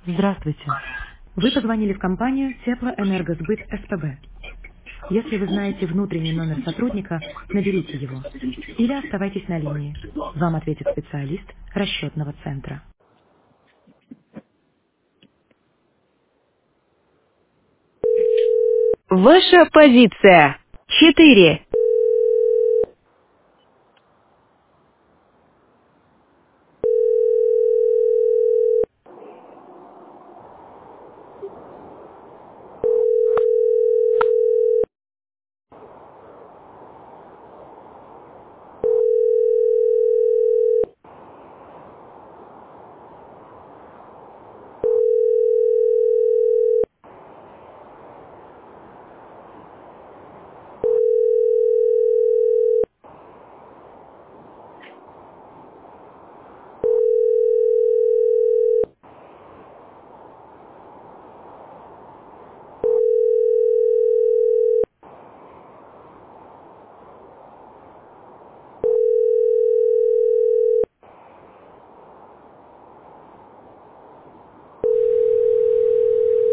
Здравствуйте. Вы позвонили в компанию Теплоэнергосбыт СПБ. Если вы знаете внутренний номер сотрудника, наберите его. Или оставайтесь на линии. Вам ответит специалист расчетного центра. Ваша позиция. 4.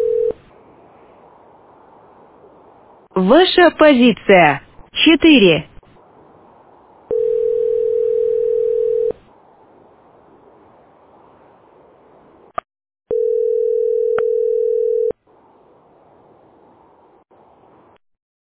Ваша позиция. 4.